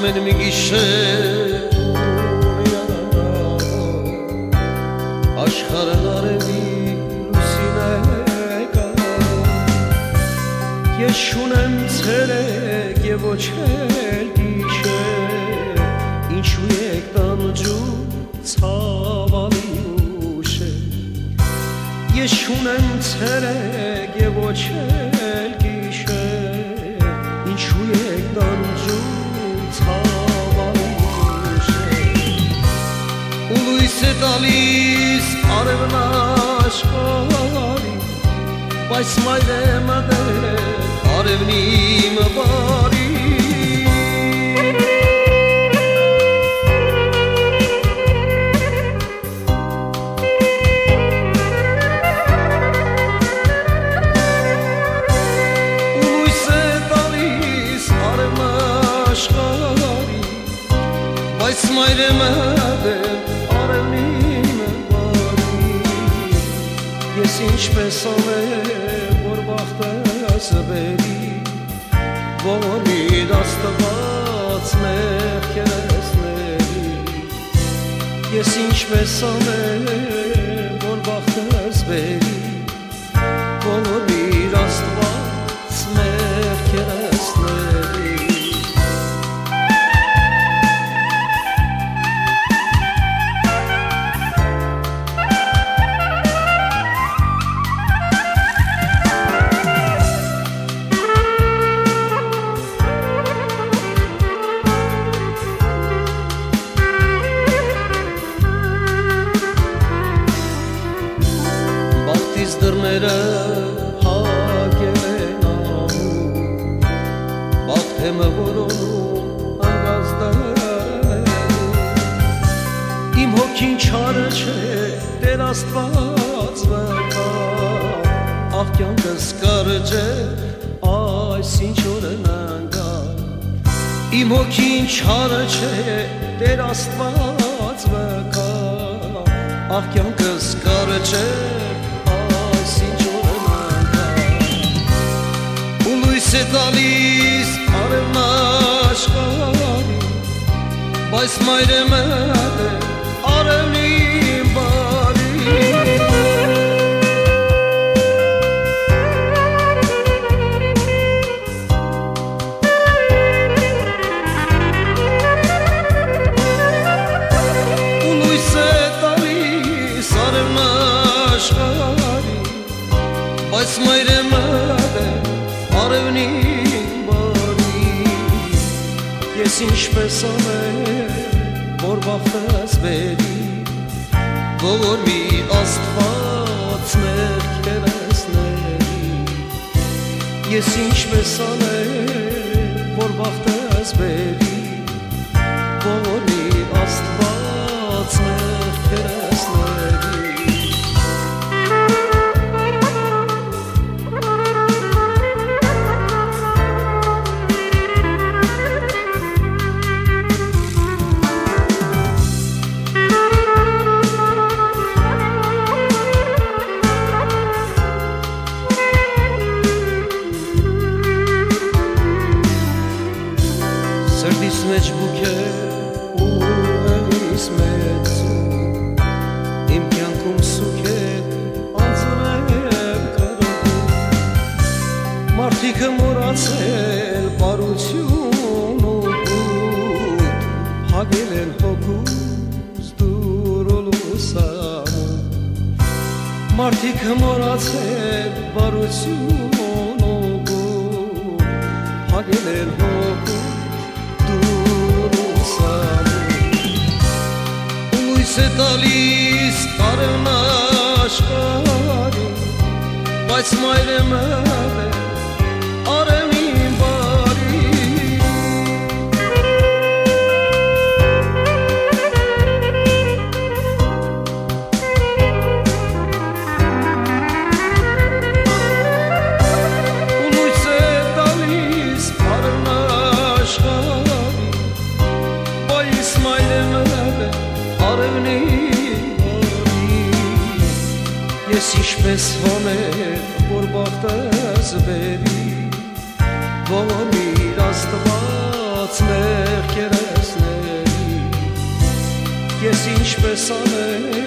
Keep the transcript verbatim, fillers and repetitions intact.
ամեն մի գիշեր աշխարհն արևի լուսին է կա, ես չունեմ ցերեկ եւ ոչ էլ գիշեր, ինչու եք տանջում ցավալի ուշեր, ես չունեմ ցերեկ եւ ոչ էլ գիշեր, ինչու եք տանջում ցավալի ուշեր, ու լույս է տալիս արևն աշխարհի, բայց մայր է մտել արևն իմ բարի, ու լույս է տալիս արևն աշխարհի, բայց մայր է մտել արևն իմ բարի, ես ինչպես անեմ որ բախտս բերի, ողորմիր Աստված մեղքերս ների, ես ինչպես անեմ որ բախտս բերի, ողորմիր Աստված մեղքերս ների. Դռները հագել են անում, բախտ եմ որոնում անգազդել, իմ հոգին չարը չէ Տեր Աստված վկա, աղ կյանքս կարճ է այս ինչ օրն անգա, իմ հոգին չարը չէ Տեր Աստված վկա, աղ կյանքս կարճ է է տալիս արևն աշխարհի, բայց մայր է մտել արևն իմ բարի, ու լույս է տալիս արևն աշխարհի, բայց մայր է մտել արևն իմ բարի, ես ինչպես անեմ որ բախտս բերի, ողորմիր Աստված մեղքերս ների, ես ինչպես անեմ որ բախտս բերի, ողորմիր Աստված մեղքերս ների. Սրտիս մեջ բուք է ու հեղիս մեծում, իմ կյանքում սուք է անձրև կրում, մարդիկը մոռացել բարություն ու գուտ, հագել են հոգուս դուր ու լուսամում, մարդիկը մոռացել բարություն ու գուտ, հագել են հոգուս լույս է տալիս արևն աշխարհի, բայց մայր է մտել արևն իմ բարի, ու լույս է տալիս արևն աշխարհի, բայց մայր է մտել արևն իմ բարի, ես ինչպես անեմ որ բախտս բերի, ողորմիր Աստված մեղքերս πέσανε